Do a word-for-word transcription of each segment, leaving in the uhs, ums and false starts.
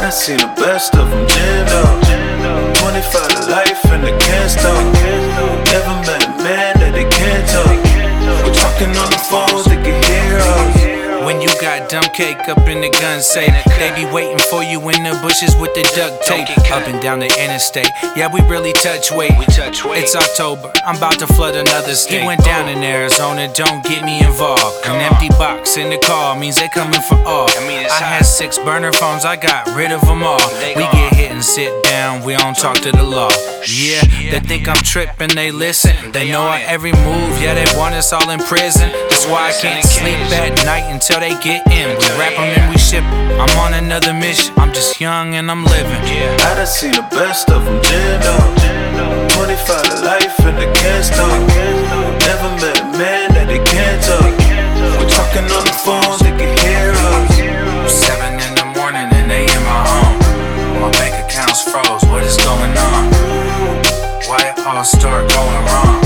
done seen the best of them jammed up. twenty-five to life and they can't stop. Never met a man that they can't talk. We're talking on the phones, they can hear us. When you got dumb cake up in the gun safe, they be waiting for you in the bushes with the duct tape. Up and down the interstate, yeah, we really touch weight. It's October, I'm about to flood another state. He went down in Arizona, don't get me involved. An empty box in the car means they coming for all. I had six burner phones, I got rid of them all. We get hit and sit down, we don't talk to the law. Yeah, they think I'm tripping, they listen. They know our every move, yeah, they want us all in prison. That's why I can't sleep at night until they get in. We rap them and we ship them. I'm on another mission, I'm just young and I'm living. I done seen the best of them jammed up. twenty-five to life and they can't stop. Never met a man that they can't talk. We're talking on the phones, they can hear us. Seven in the morning and they in my home. My bank account's froze, what is going on? Why it all start going wrong?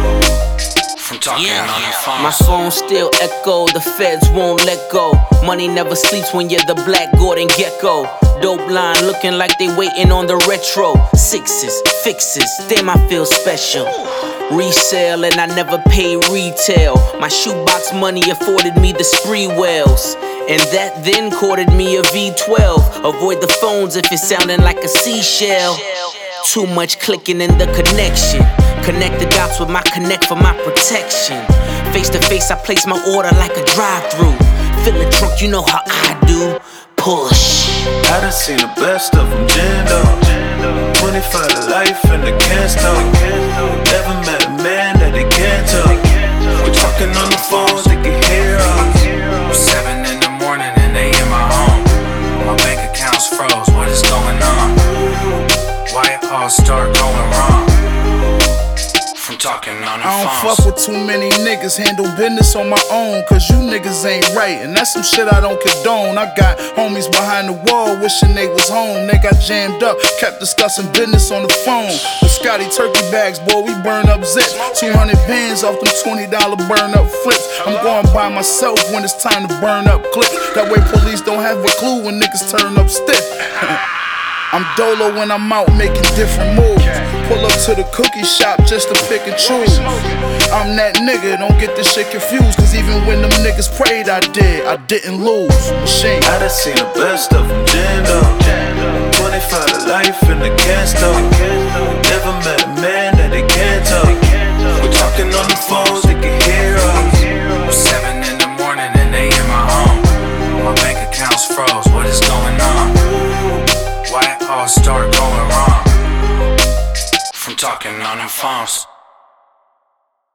From talking yeah. on the phone. My phone still echo, the feds won't let go. Money never sleeps when you're the Black Gordon Gecko. Dope line looking like they waiting on the retro. Sixes, fixes, damn I feel special. Resale and I never pay retail. My shoebox money afforded me the spree wells, and that then courted me a V twelve. Avoid the phones if it's sounding like a seashell. Too much clicking in the connection. Connect the dots with my connect for my protection. Face to face I place my order like a drive-thru. Fill a trunk, you know how I do. Push. I done seen the best of them jammed up. twenty-five to life and they can't stop. Never met a man that they can't talk. We're talking on the phones, they can hear us. Seven in the morning and they in my home. My bank account's froze, what is going on? Why it all start going wrong? From talking on the I don't phones. fuck with too many niggas, handle business on my own. Cause you niggas ain't right, and that's some shit I don't condone. I got homies behind the wall wishing they was home. They got jammed up, kept discussing business on the phone. The Scotty turkey bags, boy, we burn up zips. two hundred bands off them twenty dollar burn up flips. I'm going by myself when it's time to burn up clips. That way police don't have a clue when niggas turn up stiff. I'm dolo when I'm out making different moves. Pull up to the cookie shop just to pick and choose. I'm that nigga, don't get this shit confused. Cause even when them niggas prayed I did, I didn't lose. Machine. I done seen the best of them jammed up. twenty-five to life and they can't stop. Never met a man that they can't talk. We're talking on the phones, they can hear us. Seven in the morning and they in my home. My bank account's froze, what is going on? Why it all start going wrong? From talking on the phones.